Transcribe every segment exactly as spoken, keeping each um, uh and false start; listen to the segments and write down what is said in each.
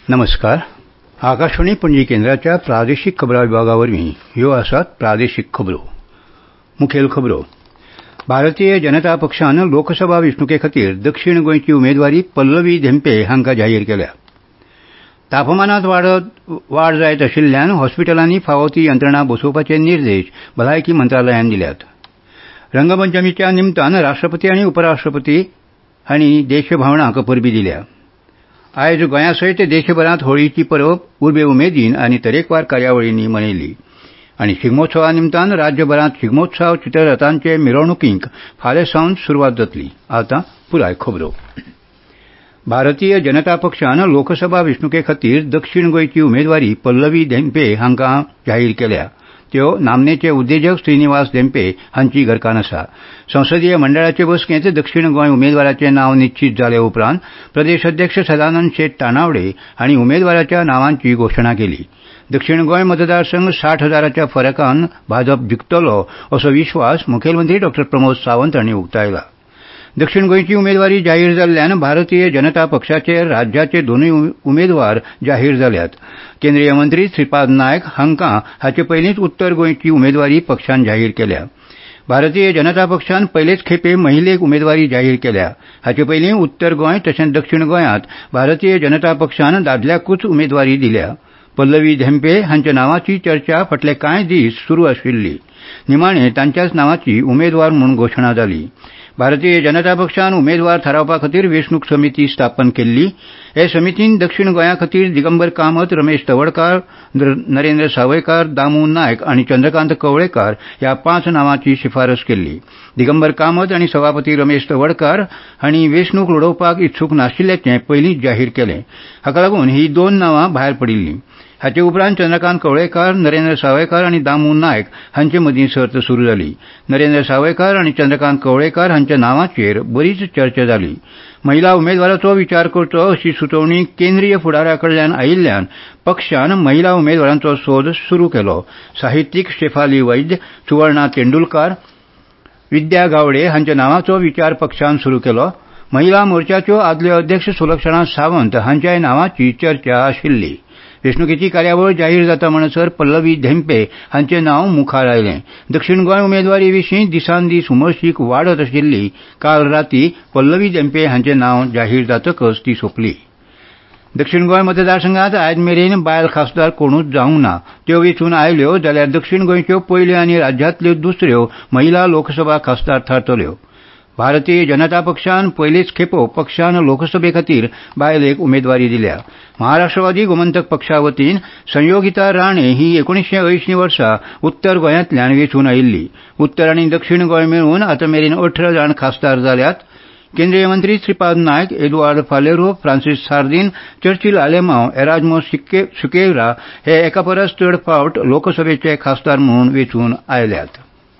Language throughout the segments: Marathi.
नमस्कार. आकाशवाणी पणजी केंद्राच्या प्रादेशीक खबरां विभागावरवीं ह्यो आसात प्रादेशीक खबरो. मुखेल खबरो. भारतीय जनता पक्षान लोकसभा वेंचणुके खातीर दक्षिण गोंयची उमेदवारी पल्लवी धेंपे हांकां जाहीर केल्या. तापमानांत वाड जायत आशिल्ल्यान हॉस्पिटलांनी फावो ती यंत्रणा बसोवपाचे निर्देश भलायकी मंत्रालयान दिल्यात. रंगपंचमीच्या निमतान राष्ट्रपती आनी उपराष्ट्रपती हांणी देशभावनाक परबीं दिल्या. आयज गोंया सयत देशभरांत होळीची परब उर्बे उमेदीन आनी तरेकवार कार्यावळींनी मनयली. आनी शिगमोत्सवा निमतान राज्यभरांत शिगमोत्सव चित्ररथांचे मिरवणुकींक फाल्यां सावन सुरवात जातली. आतां पुराय खबरो. भारतीय जनता पक्षान लोकसभा वेंचणुके खातीर दक्षिण गोंयची उमेदवारी पल्लवी धेंपे हांकां जाहीर केल्या. त्यो नामनेचे उद्देजक श्रीनिवास धेंपे हांची घरकान्न आसा. संसदीय मंडळाचे बसकेंत दक्षिण गोंय उमेदवाराचें नांव निश्चीत जाले उपरांत प्रदेश अध्यक्ष सदानंद शेट तानावडे हांणी उमेदवाराच्या नांवांची घोशणा केली. दक्षिण गोंय मतदारसंघ साठ हजाराच्या फरकान भाजप जिखतलो असो विश्वास मुखेलमंत्री डॉ प्रमोद सावंत हांणी उक्तायला. दक्षिण गोंयची उमेदवारी जाहीर जाल्ल्यान भारतीय जनता पक्षाचे राज्याचे दोनूय उमेदवार जाहीर जाल्यात. केंद्रीय मंत्री श्रीपाद नायक हांकां हाचे पयलींच उत्तर गोंयची उमेदवारी पक्षान जाहीर केल्या. भारतीय जनता पक्षान पयलेच खेपे महिलेक उमेदवारी जाहीर केल्या. हाचे पयलीं उत्तर गोंय तशेंच दक्षिण गोंयांत भारतीय जनता पक्षान दादल्याकूच उमेदवारी दिल्या. पल्लवी धेंपे हांच्या नांवाची चर्चा फाटले कांय दीस सुरू आशिल्ली. निमाणे तांच्याच नांवाची उमेदवार म्हूण घोशणा जाली. भारतीय जनता पक्षान उमेदवार थारावपा खातीर वेंचणूक समिती स्थापन केल्ली. हे समितीन दक्षिण गोंया खातीर दिगंबर कामत, रमेश तवडकार, नरेंद्र सावयकार, दामू नायक आनी चंद्रकांत कवळेकार ह्या पांच नांवांची शिफारस केल्ली. दिगंबर कामत आनी सभापती रमेश तवडकार हांणी वेंचणूक लडोवपाक इत्सूक नाशिल्ल्याचें पयलींच जाहीर केलें. हाका लागून ही दोन नांवां भायर पडिल्लीं. हाचे उपरांत चंद्रकांत कवळेकार, नरेंद्र सावयकार आनी दामू नायक हांचे मदीं सर्त सुरू जाली. नरेंद्र सावयकार आनी चंद्रकांत कवळेकार हांच्या नांवाचेर बरीच चर्चा जाली. महिला उमेदवाराचो विचार करचो अशी सुचोवणी केंद्रीय फुडाऱ्या कडल्यान आयिल्ल्यान पक्षान महिला उमेदवारांचो सोद सुरू केलो. साहित्यीक शेफाली वैद्य, सुवर्णा तेंडुलकार, विद्या गावडे हांच्या नांवाचो विचार पक्षान सुरू केलो. महिला मोर्चाच्यो आदल्यो अध्यक्ष सुलक्षणा सावंत हांच्याय नांवाची चर्चा आशिल्ली. वेंचणुकेची कार्यावळ जाहीर जाता म्हणसर पल्लवी धेंपे हांचें नांव मुखार आयलें. दक्षिण गोंय उमेदवारी विशीं दिसान दीस उमळशीक वाडत आशिल्ली. काल रातीं पल्लवी धेंपे हांचें नांव जाहीर जातकच ती सोंपली. दक्षिण गोंय मतदारसंघांत आयज मेरेन बायल खासदार कोणूच जावंक ना. त्यो वेंचून आयल्यो जाल्यार दक्षिण गोंयच्यो पयल्यो आनी राज्यांतल्यो दुसऱ्यो महिला लोकसभा खासदार थारतल्यो. भारतीय जनता पक्षान पयलेच खेपो पक्षान लोकसभे खातीर बायलेक उमेदवारी दिल्या. महाराष्ट्रवादी गोमंतक पक्षा वतीन संयोगिता राणे ही एकुणशे अंयशीं वर्सा उत्तर गोंयांतल्यान वेंचून आयिल्ली. उत्तर आनी दक्षिण गोंय मेळून आतां मेरेन अठरा जाण खासदार जाल्यात. केंद्रीय मंत्री श्रीपाद नायक, एदुआर्द फालेरो, फ्रांसीस सार्दीन, चर्चिल आलेमांव, एराज्मो सुकेरा हे एका परस चड फावट लोकसभेचे खासदार म्हणून वेंचून आयल्यात.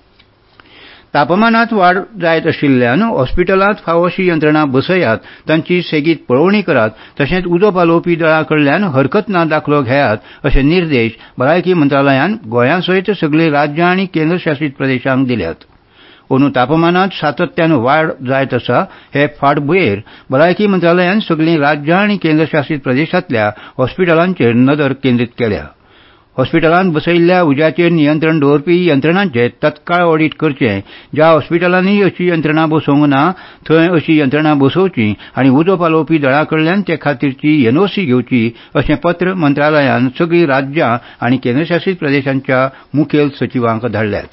तापमानांत वाड जायत आशिल्ल्यान हॉस्पिटलांत फावो अशी यंत्रणा बसयात, तांची सेगीत पळोवणी करात, तशेंच उजो पालोवपी दळा कडल्यान हरकत ना दाखलो घेयात अशे निर्देश भलायकी मंत्रालयान गोंया सयत सगळे राज्यां आनी केंद्रशासीत प्रदेशांक दिल्यात. अंदू तापमानांत सातत्यान वाड जायत आसा. हे फाटभुंयेर भलायकी मंत्रालयान सगळीं राज्यां आनी केंद्रशासीत प्रदेशांतल्या हॉस्पिटलांचेर नदर केंद्रीत केल्या. हॉस्पिटलांत बसयिल्ल्या उज्याचेर नियंत्रण दवरपी यंत्रणांचे तत्काळ ऑडीट करचें. ज्या हॉस्पिटलांनी अशी यंत्रणा बसोवंक ना थंय अशी यंत्रणा बसोवची आनी उजो पालोवपी दळा कडल्यान ते खातीरची एनओसी घेवची अशें पत्र मंत्रालयान सगळीं राज्यां आनी केंद्रशासीत प्रदेशांच्या मुखेल सचिवांक धाडल्यात.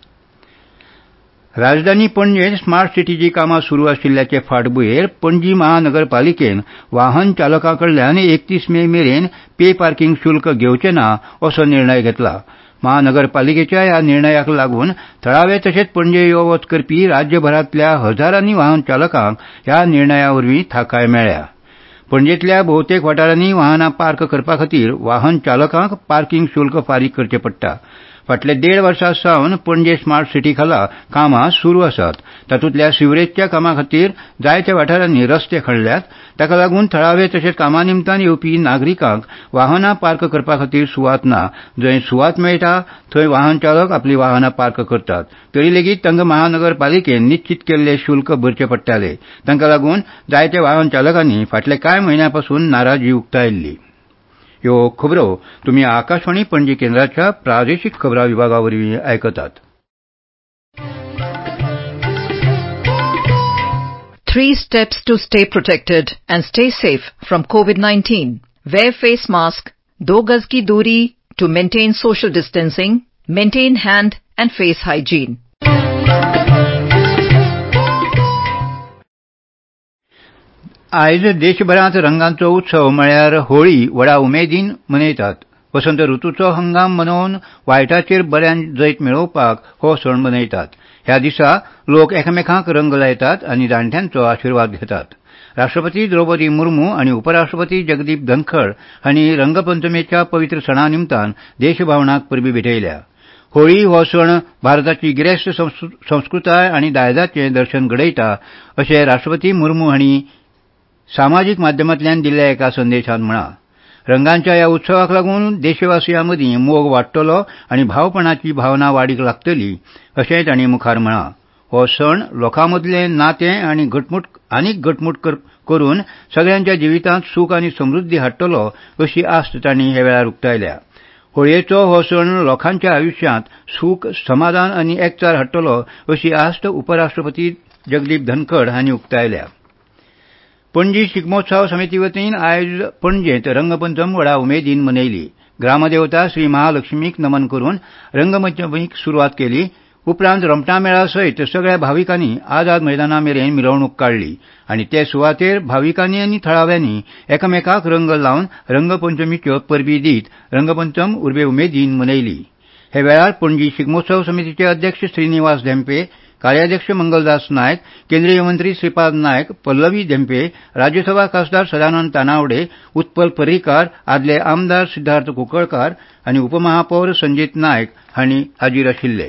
राजधानी पणजेंत स्मार्ट सिटीची कामां सुरू आशिल्ल्याचे फाटभुंयेर पणजी महानगरपालिकेन वाहन चालकां कडल्यान एकतीस मे मेरेन पे पार्किंग शुल्क घेवचें ना असो निर्णय घेतला. महानगरपालिकेच्या ह्या निर्णयाक लागून थळावे तशेंच पणजे यो वच करपी राज्यभरांतल्या हजारांनी वाहन चालकांक ह्या निर्णया वरवीं थाकाय मेळ्ळ्या. पणजेंतल्या भोवतेक वाठारांनी वाहनां पार्क करपा खातीर वाहन चालकांक पार्किंग शुल्क फारीक करचें पडटा. फाटले देड वर्सां सावन पणजे स्मार्ट सिटी खाला कामां सुरू आसात. तातूंतल्या सिवरेजच्या कामां खातीर जायत्या वाठारांनी रस्ते खणल्यात. ताका लागून थळावे तशेंच कामां निमतान येवपी नागरिकांक वाहनां पार्क करपा खातीर सुवात ना. जंय सुवात मेळटा थंय वाहन चालक आपलीं वाहनां पार्क करतात. तरी लेगीत तांकां महानगरपालिकेन निश्चीत केल्लें शुल्क भरचें पडटालें. तांका लागून जायत्या वाहन चालकांनी फाटले कांय म्हयन्यां पासून नाराजी उक्तायिल्ली. ह्यो खबरो तुम्ही आकाशवाणी पणजी केंद्राच्या प्रादेशीक खबरां विभागावरवीं आयकतात. Three steps to stay protected and stay safe from COVID nineteen. Wear face mask, do gaz ki duri to maintain social distancing, maintain hand and face hygiene. आयज देशभरांत रंगांचो उत्सव म्हळ्यार होळी व्हडा उमेदीन मनयतात. वसंत ऋतूचो हंगाम मनोवन वायटाचेर बऱ्यान जैत मेळोवपाक हो सण मनयतात. ह्या दिसा लोक एकामेकांक रंग लायतात आनी जाणट्यांचो आशिर्वाद घेतात. राष्ट्रपती द्रौपदी मुर्मू आनी उपराष्ट्रपती जगदीप धनखड हांणी रंगपंचमेच्या पवित्र सणा निमतान देशभावनाक परबीं भेटयल्या. होळी हो सण भारताची गिरेस्त संस्कृताय आनी दायजाचें दर्शन घडयता अशें राष्ट्रपती मुर्मू हांणी सामाजीक माध्यमांतल्यान दिल्ल्या एका संदेशांत म्हळां. रंगांच्या ह्या उत्सवाक लागून देशवासियां मदीं मोग वाडटलो आनी भावपणाची भावना वाडीक लागतली अशेंय तांणी मुखार म्हळां. हो सण लोकां मदलें नातें आनी घटमूट आनीक घटमूट करून सगळ्यांच्या जिवितांत सूख आनी समृद्धी हाडटलो अशी आस्त तांणी हे वेळार उक्तायल्या. होळयेचो हो सण लोकांच्या आयुश्यांत सूख समाधान आनी एकचार हाडटलो अशी आस्त उपराष्ट्रपती जगदीप धनखड हांणी उक्तायल्या. पणजी शिगमोत्सव समिती वतीन आयज पणजेंत रंगपंचम व्हडा उमेदीन मनयली. ग्रामदेवता श्री महालक्ष्मीक नमन करून रंगपंचमीक सुरवात केली. उपरांत रोमटां मेळा सयत सगळ्या भाविकांनी आझाद मैदाना मेरेन मिरवणूक काडली आनी ते सुवातेर भाविकांनी आनी थळाव्यांनी एकामेकांक रंग लावन रंगपंचमीच्यो परबीं दीत रंगपंचम उर्बे उमेदीन मनयली. हे वेळार पणजी शिगमोत्सव समितीचे अध्यक्ष श्रीनिवास धेंपे, कार्याध्यक्ष मंगलदास नायक, केंद्रीय मंत्री श्रीपाद नायक, पल्लवी धेंपे, राज्यसभा खासदार सदानंद तानावडे, उत्पल पर्रीकार, आदले आमदार सिद्धार्थ कुंकळकार आनी उपमहापौर संजीत नायक हांणी हाजीर आशिल्ले.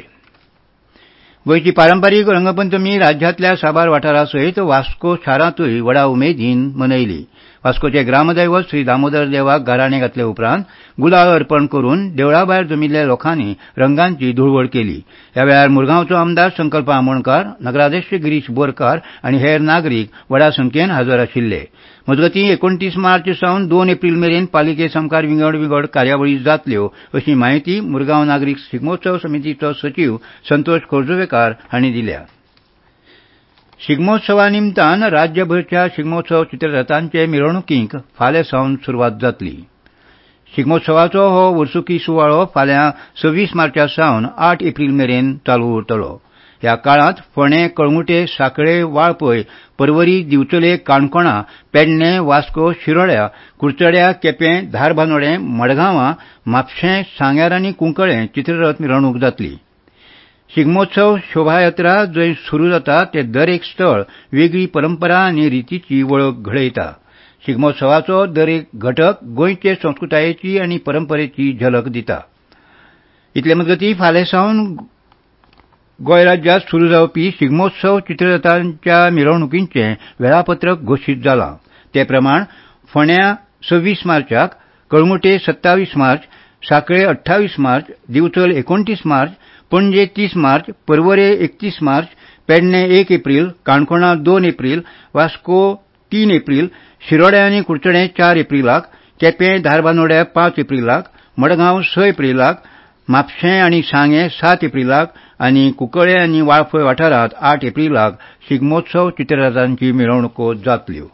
गोंयची पारंपारीक रंगपंचमी राज्यांतल्या साबार वाठारा सयत वास्को शारांतूय व्हडा उमेदीन मनयली. वास्कोचे ग्रामदैवत श्री दामोदर देवाक गाराणें घातले उपरांत गुलाल अर्पण करून देवळा भायर जमिल्ल्या लोकांनी रंगांची धुळवड केली. ह्या वेळार मुरगांवचो आमदार संकल्प आमोणकार, नगराध्यक्ष गिरीश बोरकार आनी हेर नागरीक व्हडा संख्येन हजर आशिल्ले. मजगतीं एकोणतीस मार्च सावन दोन एप्रील मेरेन पालिके समकार विंगड विंगड कार्यावळी जातल्यो अशी माहिती मुरगांव नागरीक शिगमोत्सव समितीचो सचीव संतोष खोर्जवेकार हांणी दिल्या. शिगमोत्सवा निमतान राज्यभरच्या शिगमोत्सव चित्ररथांचे मिरवणुकींक फाल्यां सावन सुरवात जातली. शिगमोत्सवाचो हो वर्सुकी सुवाळो फाल्यां सव्वीस मार्चा सावन आठ एप्रील मेरेन चालू उरतलो. ह्या काळांत फोंडे, कळंगुटे, सांकळे, वाळपय, पर्वरी, दिवचले, काणकोणा, पेडणें, वास्को, शिरोड्या, कुडचड्या, केपें, धारबांदोडें, मडगांवां, म्हापशें, सांग्यार आनी कुंकळ्ळे चित्ररथ मिरवणूक जातली. शिगमोत्सव शोभायात्रा जंय सुरू जाता ते दर एक स्थळ वेगळी परंपरा आनी रितीची वळख घडयता. शिगमोत्सवाचो दर एक घटक गोंयचे संस्कृतायेची आनी परंपरेची झलक दिता. इतले मजगतीं फाल्यां सावन गोंय राज्यांत सुरू जावपी शिगमोत्सव चित्ररथांच्या मिरवणुकींचें वेळापत्रक घोशीत जालां. ते प्रमाण फोंड्यां सव्वीस मार्चाक, कळंगुटे सत्तावीस मार्च, सांकळे अठ्ठावीस मार्च, दिवचल एकोणतीस मार्च, पणजे तीस मार्च, पर्वरे एकतीस मार्च, पेडणें एक एप्रील, काणकोणा दोन एप्रील, वास्को तीन एप्रील, शिरोड्या आनी कुडचडें चार एप्रीलाक, केपें धारबांदोड्या पांच एप्रीलाक, मडगांव स एप्रीलाक, म्हापशें आनी सांगे सात एप्रीलाक आनी कुंकळ्ळे आनी वाळपय वाठारांत आठ एप्रीलाक शिगमोत्सव चित्ररथांची मिरवणुको जातल्यो.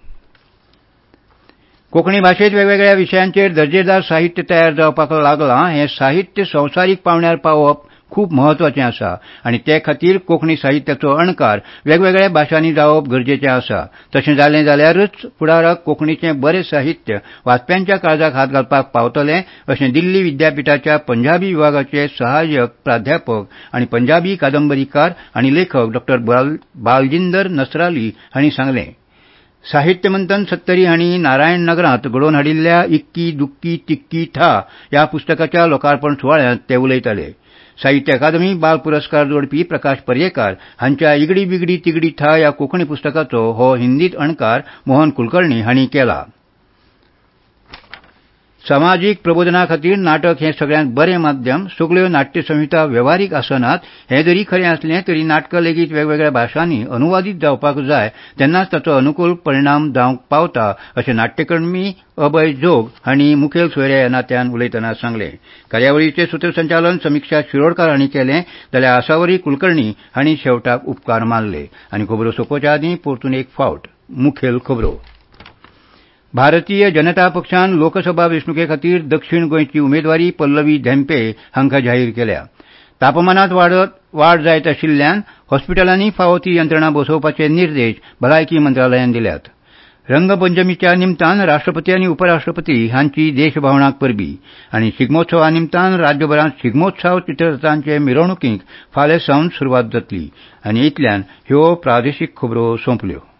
कोंकणी भाशेंत वेगवेगळ्या विशयांचेर दर्जेदार साहित्य तयार जावपाक लागलां. हें साहित्य संवसारीक पावंड्यार पावप खूब म्हत्वाचें आसा आनी ते खातीर कोंकणी साहित्याचो अणकार वेगवेगळ्या भाशांनी जावप गरजेचें आसा. तशें जालें जाल्यारच फुडाराक कोंकणीचें बरें साहित्य वाचप्यांच्या काळजाक हात घालपाक पावतलें अशें दिल्ली विद्यापिठाच्या पंजाबी विभागाचे सहाय्यक प्राध्यापक आनी पंजाबी कादंबरीकार आनी लेखक डॉ बालजिंदर नसराली हांणी सांगलें. साहित्य मंथन सत्तरी हांणी नारायण नगरांत घडोवन हाडिल्ल्या इक्की दुक्की तिक्की ठा ह्या पुस्तकाच्या लोकार्पण सुवाळ्यांत ते उलयताले. साहित्य अकादमी बाल पुरस्कार जोडपी प्रकाश पर्येकार हांच्या इगडी बिगडी तिगडी ठा ह्या कोंकणी पुस्तकाचो हो हिंदीत अणकार मोहन कुलकर्णी हांणी केला. समाजीक प्रबोधना खातीर नाटक हें सगळ्यांत बरें माध्यम. सगळ्यो नाट्य संहिता वेव्हारीक आसनात. हें जरी खरें आसलें तरी नाटकां लेगीत वेगवेगळ्या भाशांनी अनुवादीत जावपाक जाय तेन्नाच ताचो अनुकूल परिणाम जावंक पावता अशें नाट्यकर्मी अभय जोग हांणी मुखेल सोयऱ्या ह्या नात्यान उलयतना सांगलें. कार्यावळीचें सूत्रसंचालन समिक्षा शिरोडकार हांणी केलें जाल्यार आसावरी कुलकर्णी हांणी शेवटाक उपकार मानले. आनी खबरो सोंपोवच्या आदीं परतून एक फावट मुखेल खबरो. भारतीय जनता पक्षान लोकसभा वेंचणुके खातीर दक्षिण गोंयची उमेदवारी पल्लवी धेंपे हांकां जाहीर केल्या. तापमानांत वाडत वाड जायत आशिल्ल्यान हॉस्पिटलांनी फावो ती यंत्रणा बसोवपाचे निर्देश भलायकी मंत्रालयान दिल्यात. रंगपंचमीच्या निमतान राष्ट्रपती आनी उपराष्ट्रपती हांची देशभोंवडाक परबीं आनी शिगमोत्सवा निमतान राज्यभरांत शिगमोत्सव चित्ररथांचे मिरवणुकीक फाल्यां सावन सुरवात जातली. आनी इतल्यान ह्यो प्रादेशीक खबरो सोंपल्यो.